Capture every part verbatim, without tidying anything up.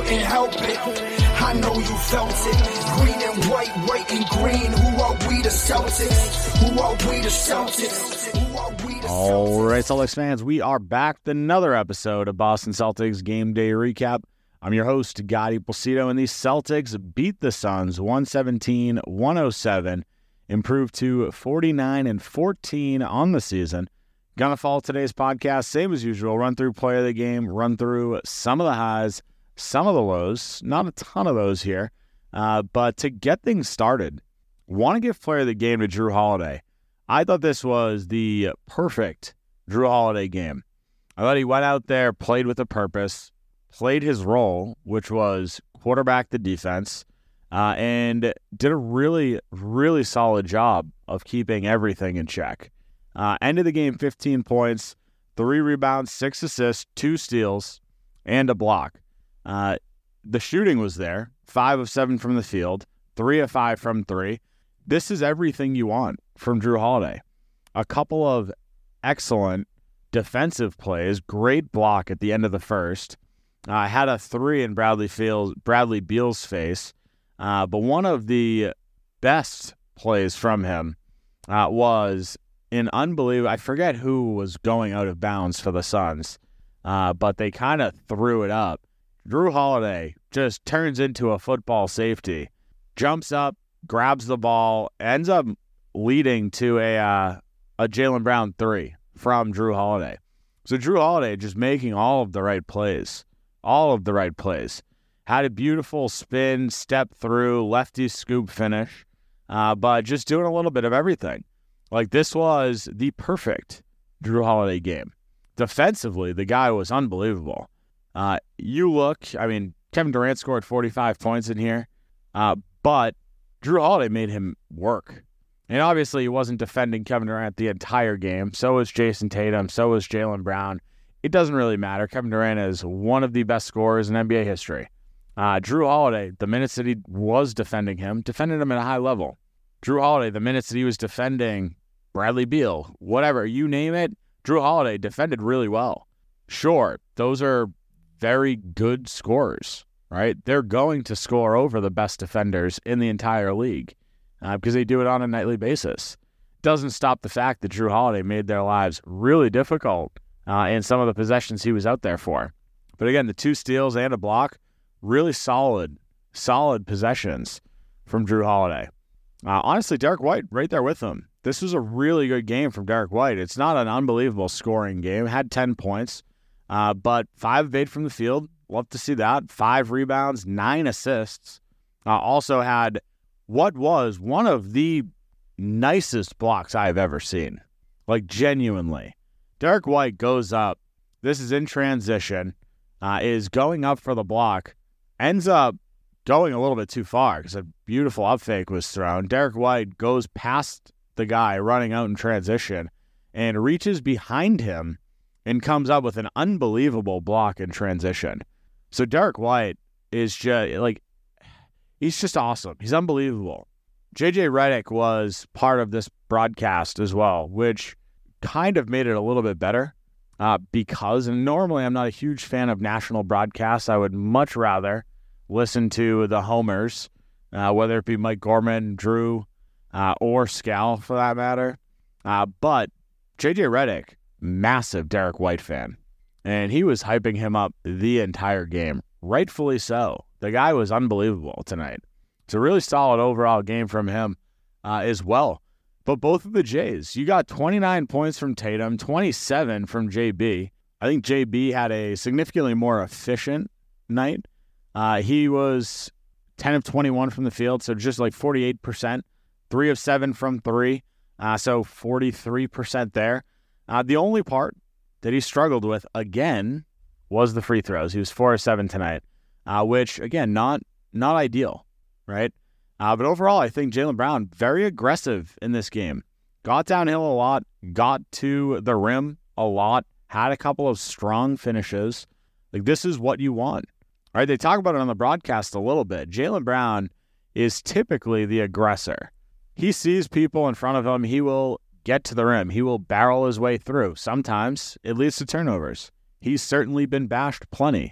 couldn't help it. I know you felt it. Green and white, white and green. Who are we, the Celtics? Who are we, the Celtics? Who are we, the Celtics? All right, Celtics fans, we are back with another episode of Boston Celtics Game Day Recap. I'm your host, Gotti Placido, and the Celtics beat the Suns one seventeen to one oh seven, improved to forty-nine and fourteen on the season. Gonna follow today's podcast, same as usual, run through play of the game, run through some of the highs, some of the lows, not a ton of those here. Uh, but to get things started, want to give player of the game to Jrue Holiday. I thought this was the perfect Jrue Holiday game. I thought he went out there, played with a purpose, played his role, which was quarterback the defense, uh, and did a really, really solid job of keeping everything in check. Uh, ended the game fifteen points, three rebounds, six assists, two steals, and a block. Uh, the shooting was there, five of seven from the field, three of five from three. This is everything you want from Jrue Holiday. A couple of excellent defensive plays, great block at the end of the first. Uh, had a three in Bradley Fields, Bradley Beal's face, uh, but one of the best plays from him uh, was an unbelievable. I forget who was going out of bounds for the Suns, uh, but they kind of threw it up. Jrue Holiday just turns into a football safety, jumps up, grabs the ball, ends up leading to a uh, a Jaylen Brown three from Jrue Holiday. So Jrue Holiday just making all of the right plays, all of the right plays. Had a beautiful spin, step through, lefty scoop finish, uh, but just doing a little bit of everything. Like, this was the perfect Jrue Holiday game. Defensively, the guy was unbelievable. Uh, you look, I mean, Kevin Durant scored forty-five points in here, uh, but Jrue Holiday made him work. And obviously, he wasn't defending Kevin Durant the entire game. So was Jason Tatum. So was Jaylen Brown. It doesn't really matter. Kevin Durant is one of the best scorers in N B A history. Uh, Jrue Holiday, the minutes that he was defending him, defended him at a high level. Jrue Holiday, the minutes that he was defending Bradley Beal, whatever, you name it, Jrue Holiday defended really well. Sure, those are very good scorers, right? They're going to score over the best defenders in the entire league uh, because they do it on a nightly basis. Doesn't stop the fact that Jrue Holiday made their lives really difficult uh, in some of the possessions he was out there for. But again, the two steals and a block, really solid, solid possessions from Jrue Holiday. Uh, honestly, Derek White right there with him. This was a really good game from Derek White. It's not an unbelievable scoring game. Had ten points, uh, but five of eight from the field. Love to see that. Five rebounds, nine assists. Uh, also had what was one of the nicest blocks I've ever seen. Like, genuinely. Derek White goes up. This is in transition. Uh, is going up for the block. Ends up going a little bit too far because a beautiful up fake was thrown. Derek White goes past the guy running out in transition and reaches behind him and comes up with an unbelievable block in transition. So Derek White is just like, he's just awesome. He's unbelievable. J J Redick was part of this broadcast as well, which kind of made it a little bit better uh, because, and normally I'm not a huge fan of national broadcasts. I would much rather listen to the homers, uh, whether it be Mike Gorman, Drew, uh, or Scal for that matter. Uh, but J J Redick, massive Derek White fan, and he was hyping him up the entire game. Rightfully so. The guy was unbelievable tonight. It's a really solid overall game from him uh, as well. But both of the Jays, you got twenty-nine points from Tatum, twenty-seven from J B. I think J B had a significantly more efficient night. Uh, he was ten of twenty-one from the field, so just like forty-eight percent. three of seven from three, uh, so forty-three percent there. Uh, the only part that he struggled with, again, was the free throws. He was four of seven tonight, uh, which, again, not not ideal, right? Uh, but overall, I think Jaylen Brown, very aggressive in this game. Got downhill a lot, got to the rim a lot, had a couple of strong finishes. Like, this is what you want. All right, they talk about it on the broadcast a little bit. Jaylen Brown is typically the aggressor. He sees people in front of him. He will get to the rim. He will barrel his way through. Sometimes it leads to turnovers. He's certainly been bashed plenty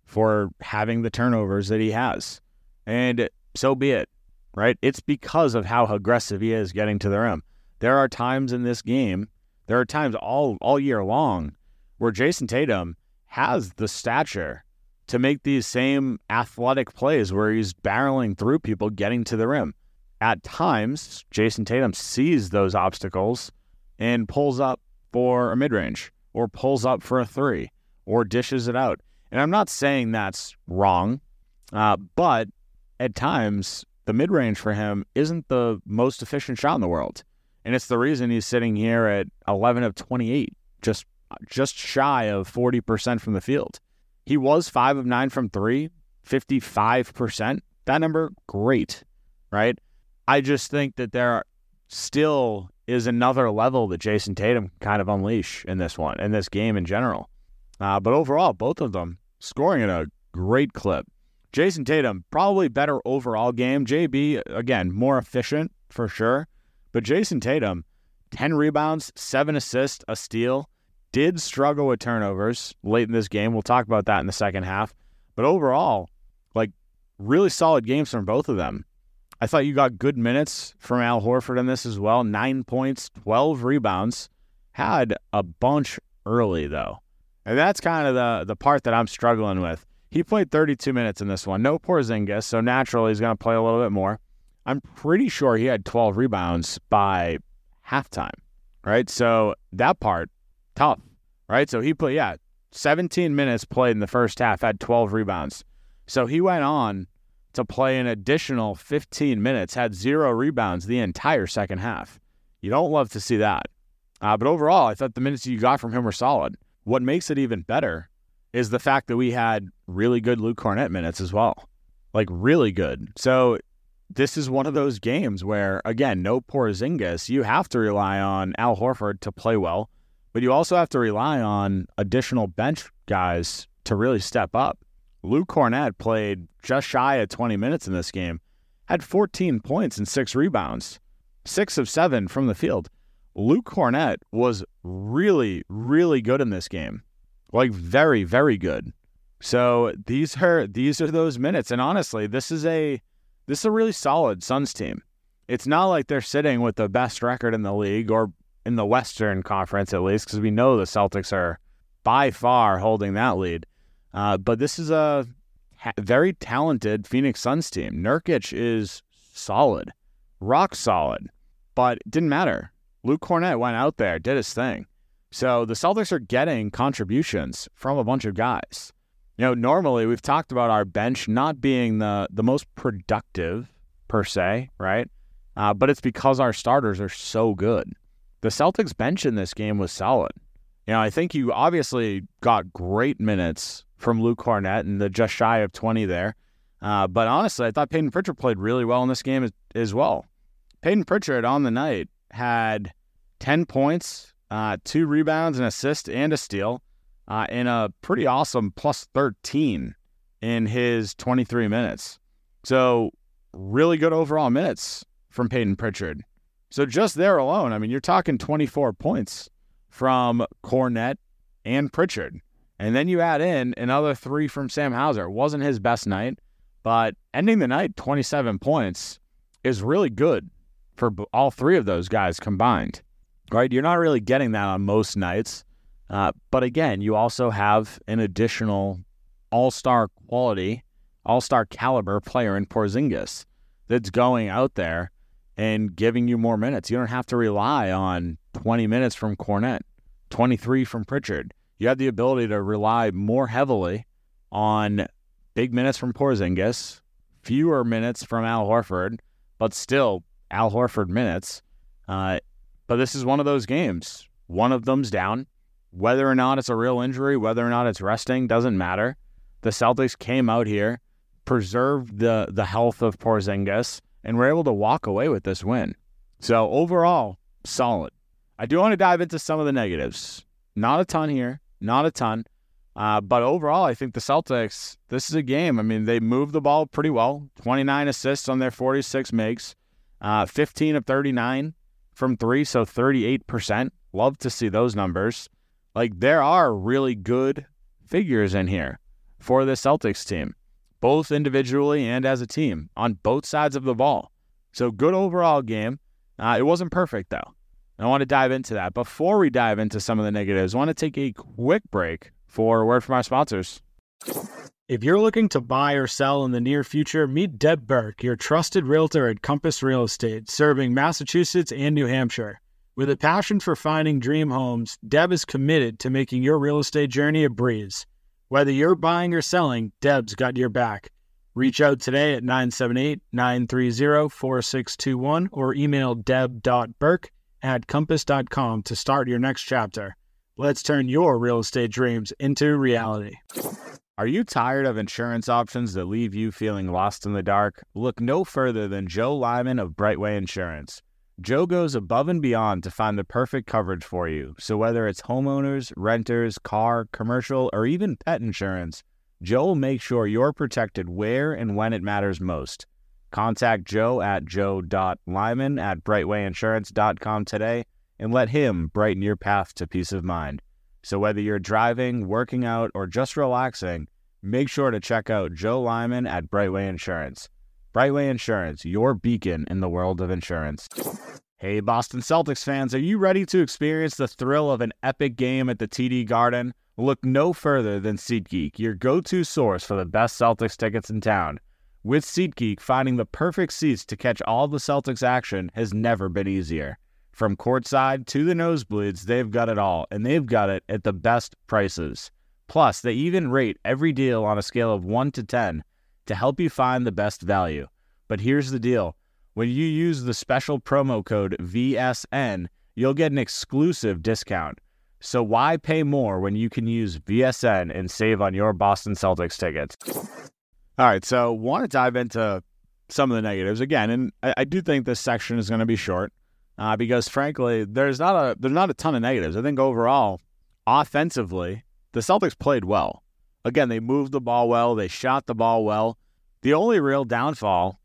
for having the turnovers that he has. And so be it, right? It's because of how aggressive he is getting to the rim. There are times in this game, there are times all, all year long where Jason Tatum has the stature to make these same athletic plays where he's barreling through people getting to the rim. At times, Jason Tatum sees those obstacles and pulls up for a mid-range or pulls up for a three or dishes it out. And I'm not saying that's wrong, uh, but at times, the mid-range for him isn't the most efficient shot in the world. And it's the reason he's sitting here at eleven of twenty-eight, just just shy of forty percent from the field. He was five of nine from three, fifty-five percent. That number, great, right? I just think that there still is another level that Jason Tatum can kind of unleash in this one, in this game in general. Uh, but overall, both of them scoring at a great clip. Jason Tatum, probably better overall game. J B, again, more efficient for sure. But Jason Tatum, ten rebounds, seven assists, a steal. Did struggle with turnovers late in this game. We'll talk about that in the second half. But overall, like, really solid games from both of them. I thought you got good minutes from Al Horford in this as well. Nine points, twelve rebounds. Had a bunch early, though. And that's kind of the, the part that I'm struggling with. He played thirty-two minutes in this one. No Porzingis, so naturally he's going to play a little bit more. I'm pretty sure he had twelve rebounds by halftime, right? So that part, tough, right? So he played, yeah, seventeen minutes played in the first half, had twelve rebounds. So he went on to play an additional fifteen minutes, had zero rebounds the entire second half. You don't love to see that. Uh, but overall, I thought the minutes you got from him were solid. What makes it even better is the fact that we had really good Luke Kornet minutes as well. Like, really good. So this is one of those games where, again, no Porzingis. You have to rely on Al Horford to play well, but you also have to rely on additional bench guys to really step up. Luke Kornet played just shy of twenty minutes in this game, had fourteen points and six rebounds, six of seven from the field. Luke Kornet was really, really good in this game. Like, very, very good. So these are these are those minutes. And honestly, this is a this is a really solid Suns team. It's not like they're sitting with the best record in the league or in the Western Conference at least, because we know the Celtics are by far holding that lead. Uh, but this is a ha- very talented Phoenix Suns team. Nurkic is solid, rock solid, but it didn't matter. Luke Kornet went out there, did his thing. So the Celtics are getting contributions from a bunch of guys. You know, normally we've talked about our bench not being the, the most productive per se, right? Uh, but it's because our starters are so good. The Celtics bench in this game was solid. You know, I think you obviously got great minutes from Luke Kornet and the just shy of twenty there. Uh, but honestly, I thought Peyton Pritchard played really well in this game as, as well. Peyton Pritchard on the night had ten points, uh, two rebounds, an assist, and a steal, uh, in a pretty awesome plus thirteen in his twenty-three minutes. So really good overall minutes from Peyton Pritchard. So just there alone, I mean, you're talking twenty-four points from Kornet and Pritchard. And then you add in another three from Sam Hauser. It wasn't his best night, but ending the night twenty-seven points is really good for all three of those guys combined, right? You're not really getting that on most nights. Uh, but again, you also have an additional all-star quality, all-star caliber player in Porzingis that's going out there and giving you more minutes. You don't have to rely on twenty minutes from Kornet, twenty-three from Pritchard. You have the ability to rely more heavily on big minutes from Porzingis, fewer minutes from Al Horford, but still Al Horford minutes. Uh, but this is one of those games. One of them's down. Whether or not it's a real injury, whether or not it's resting, doesn't matter. The Celtics came out here, preserved the, the health of Porzingis, and were able to walk away with this win. So overall, solid. I do want to dive into some of the negatives. Not a ton here. Not a ton. Uh, but overall, I think the Celtics, this is a game. I mean, they moved the ball pretty well. twenty-nine assists on their forty-six makes. Uh, fifteen of thirty-nine from three, so thirty-eight percent. Love to see those numbers. Like, there are really good figures in here for the Celtics team, both individually and as a team on both sides of the ball. So good overall game. Uh, it wasn't perfect, though. I want to dive into that. Before we dive into some of the negatives, I want to take a quick break for a word from our sponsors. If you're looking to buy or sell in the near future, meet Deb Burke, your trusted realtor at Compass Real Estate, serving Massachusetts and New Hampshire. With a passion for finding dream homes, Deb is committed to making your real estate journey a breeze. Whether you're buying or selling, Deb's got your back. Reach out today at nine seven eight, nine three zero, four six two one or email deb dot burke at compass dot com to start your next chapter. Let's turn your real estate dreams into reality. Are you tired of insurance options that leave you feeling lost in the dark? Look no further than Joe Lyman of Brightway Insurance. Joe goes above and beyond to find the perfect coverage for you. So whether it's homeowners, renters, car, commercial, or even pet insurance, Joe will make sure you're protected where and when it matters most. Contact Joe at joe dot lyman at brightway insurance dot com today and let him brighten your path to peace of mind. So whether you're driving, working out, or just relaxing, make sure to check out Joe Lyman at Brightway Insurance. Brightway Insurance, your beacon in the world of insurance. Hey, Boston Celtics fans, are you ready to experience the thrill of an epic game at the T D Garden? Look no further than SeatGeek, your go-to source for the best Celtics tickets in town. With SeatGeek, finding the perfect seats to catch all the Celtics action has never been easier. From courtside to the nosebleeds, they've got it all, and they've got it at the best prices. Plus, they even rate every deal on a scale of one to ten to help you find the best value. But here's the deal. When you use the special promo code V S N, you'll get an exclusive discount. So why pay more when you can use V S N and save on your Boston Celtics tickets? All right, so want to dive into some of the negatives again, and I, I do think this section is going to be short. Uh, because frankly, there's not a there's not a ton of negatives. I think overall, offensively, the Celtics played well. Again, they moved the ball well. They shot the ball well. The only real downfall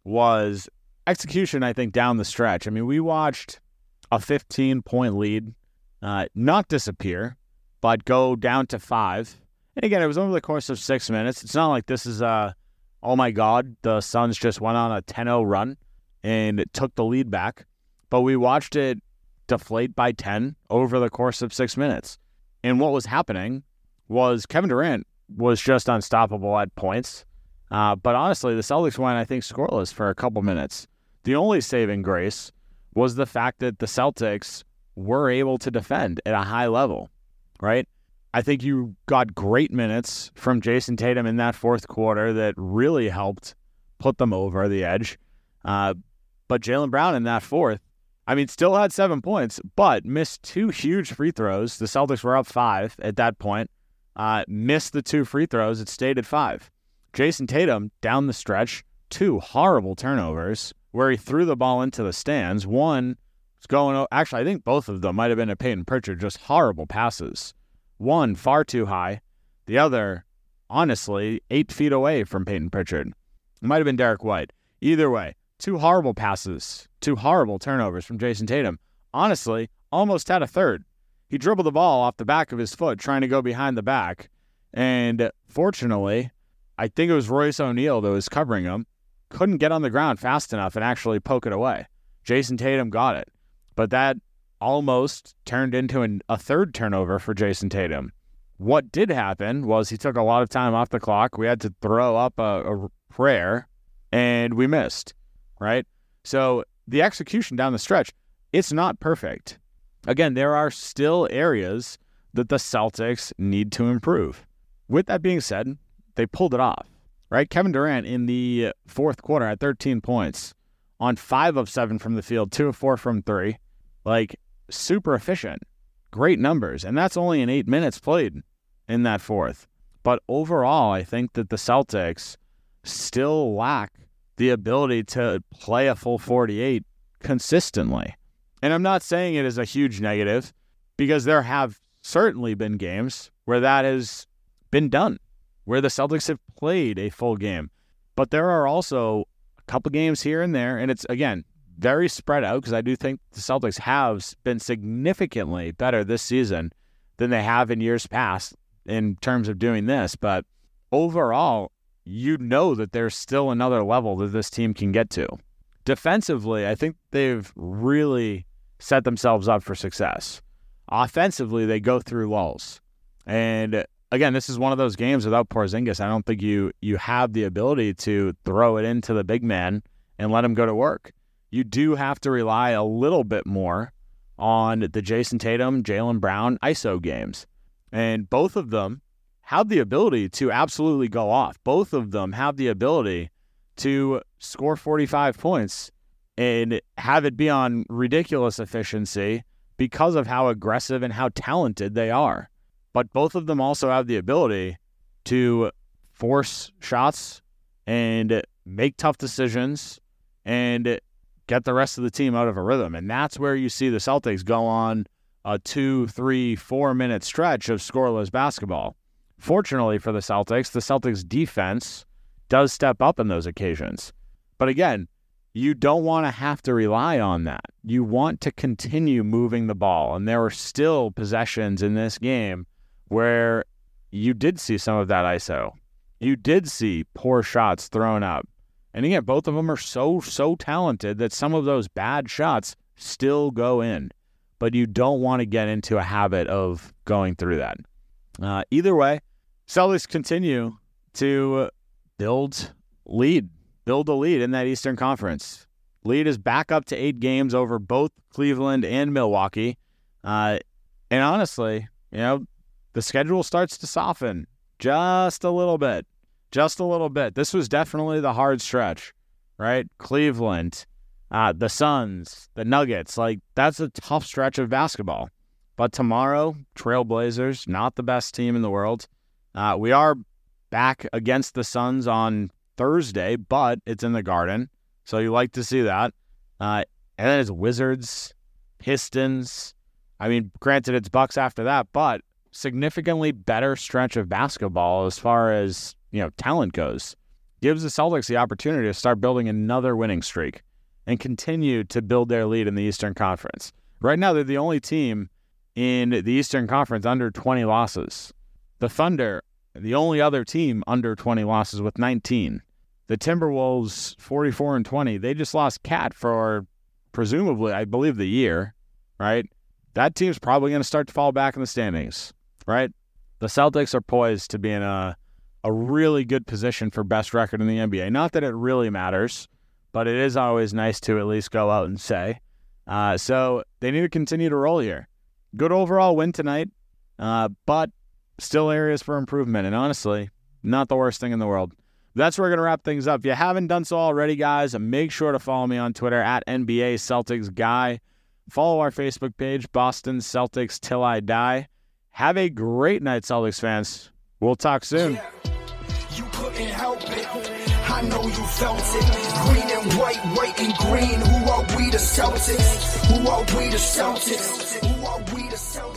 was execution, I think, down the stretch. I mean, we watched a fifteen-point lead uh, not disappear, but go down to five. And again, it was over the course of six minutes. It's not like this is a, oh my God, the Suns just went on a ten oh run and it took the lead back. But we watched it deflate by ten over the course of six minutes. And what was happening was Kevin Durant was just unstoppable at points. Uh, but honestly, the Celtics went, I think, scoreless for a couple minutes. The only saving grace was the fact that the Celtics were able to defend at a high level, right? I think you got great minutes from Jason Tatum in that fourth quarter that really helped put them over the edge. Uh, but Jaylen Brown in that fourth, I mean, still had seven points, but missed two huge free throws. The Celtics were up five at that point. Uh, missed the two free throws. It stayed at five. Jason Tatum, down the stretch, two horrible turnovers where he threw the ball into the stands. One was going, actually, I think both of them might have been at Peyton Pritchard, just horrible passes. One far too high. The other, honestly, eight feet away from Peyton Pritchard. It might have been Derek White. Either way, two horrible passes, two horrible turnovers from Jason Tatum. Honestly, almost had a third. He dribbled the ball off the back of his foot trying to go behind the back. And fortunately, I think it was Royce O'Neal that was covering him, couldn't get on the ground fast enough and actually poke it away. Jason Tatum got it. But that almost turned into an, a third turnover for Jason Tatum. What did happen was he took a lot of time off the clock. We had to throw up a, a prayer, and we missed. Right? So the execution down the stretch, it's not perfect. Again, there are still areas that the Celtics need to improve. With that being said, they pulled it off, right? Kevin Durant in the fourth quarter had thirteen points on five of seven from the field, two of four from three. Like, super efficient. Great numbers. And that's only in eight minutes played in that fourth. But overall, I think that the Celtics still lack the ability to play a full forty-eight consistently. And I'm not saying it is a huge negative, because there have certainly been games where that has been done, where the Celtics have played a full game. But there are also a couple games here and there, and it's, again, very spread out, because I do think the Celtics have been significantly better this season than they have in years past in terms of doing this. But overall, you know that there's still another level that this team can get to. Defensively, I think they've really set themselves up for success. Offensively, they go through lulls. And again, this is one of those games without Porzingis. I don't think you you have the ability to throw it into the big man and let him go to work. You do have to rely a little bit more on the Jason Tatum, Jaylen Brown I S O games. And both of them have the ability to absolutely go off. Both of them have the ability to score forty-five points and have it be on ridiculous efficiency because of how aggressive and how talented they are. But both of them also have the ability to force shots and make tough decisions and get the rest of the team out of a rhythm. And that's where you see the Celtics go on a two, three, four-minute stretch of scoreless basketball. Fortunately for the Celtics, the Celtics defense does step up in those occasions. But again, you don't want to have to rely on that. You want to continue moving the ball. And there were still possessions in this game where you did see some of that I S O. You did see poor shots thrown up. And again, both of them are so, so talented that some of those bad shots still go in. But you don't want to get into a habit of going through that. Uh, either way, Celtics continue to build lead, build a lead in that Eastern Conference. Lead is back up to eight games over both Cleveland and Milwaukee. Uh, and honestly, you know, the schedule starts to soften just a little bit, just a little bit. This was definitely the hard stretch, right? Cleveland, uh, the Suns, the Nuggets, like that's a tough stretch of basketball. But tomorrow, Trailblazers, not the best team in the world. Uh, we are back against the Suns on Thursday, but it's in the Garden, so you like to see that. Uh, and then it's Wizards, Pistons. I mean, granted, it's Bucks after that, but significantly better stretch of basketball as far as, you know, talent goes. Gives the Celtics the opportunity to start building another winning streak and continue to build their lead in the Eastern Conference. Right now, they're the only team in the Eastern Conference under twenty losses. The Thunder, the only other team under twenty losses with nineteen. The Timberwolves, forty-four and twenty. They just lost Cat for presumably, I believe, the year, right? That team's probably going to start to fall back in the standings, right? The Celtics are poised to be in a, a really good position for best record in the N B A. Not that it really matters, but it is always nice to at least go out and say. Uh, so they need to continue to roll here. Good overall win tonight, uh, but still areas for improvement. And honestly, not the worst thing in the world. That's where we're going to wrap things up. If you haven't done so already, guys, make sure to follow me on Twitter at N B A Celtics Guy. Follow our Facebook page, Boston Celtics Till I Die. Have a great night, Celtics fans. We'll talk soon. Yeah, you couldn't help it. I know you felt it. Green and white, white and green. Who are we, the Celtics? Who are we, the Celtics? Who are we, the Celtics?